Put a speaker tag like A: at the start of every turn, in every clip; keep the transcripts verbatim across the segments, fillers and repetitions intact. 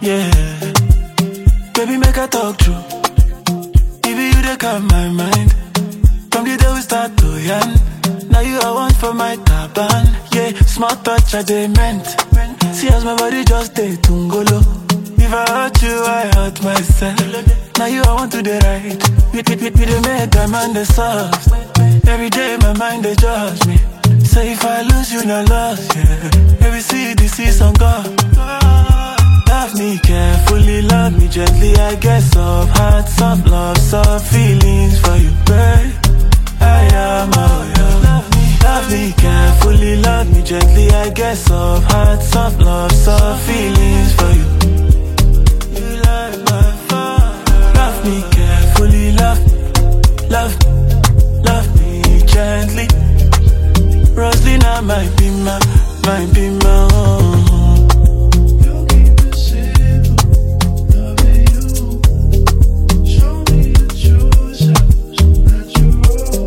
A: yeah. Baby, make I talk true. If you they calm my mind. From the day we start to yarn. Now you are one for my taban. Yeah, small touch I dement. See as my body just stay tungolo. If I hurt you, I hurt myself. Now you I want to the right. We, we, we, we the make a man the soft. Every day my mind they judge me. Say if I lose you, no loss, yeah. Every see this is on God. Love me carefully, love me gently. I get soft heart, soft love, soft feelings for you, babe. I am all yours. Love me, love me carefully, love me gently. I get soft heart, soft love, soft feelings for you. You like my fire. Love me carefully, love, love, love me gently. Roslina might be my, might be my own.
B: You keep it simple, loving you. Show me the true self, so natural.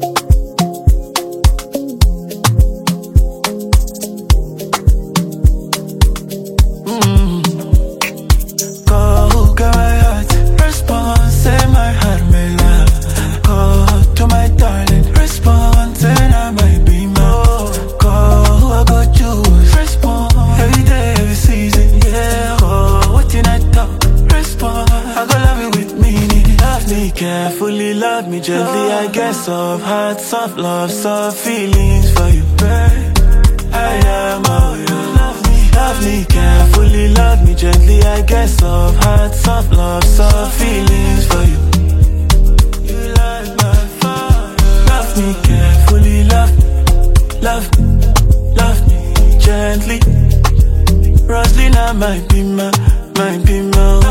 A: Mm. Go, get my heart, response, say my heart may love. Go to my darling, response, and I might be my own. Go, I go choose, response, every day, every season, yeah. Go, what in I talk, response, I go love you with meaning. Love me carefully, love me gently. I get soft heart, soft love, soft feelings for you, babe. I am all yours. Love me, love me carefully, love me gently. I get soft heart, soft love, soft feelings for you. You like my fire. Love me carefully, love, love, love me gently. Roslina might be my, might be my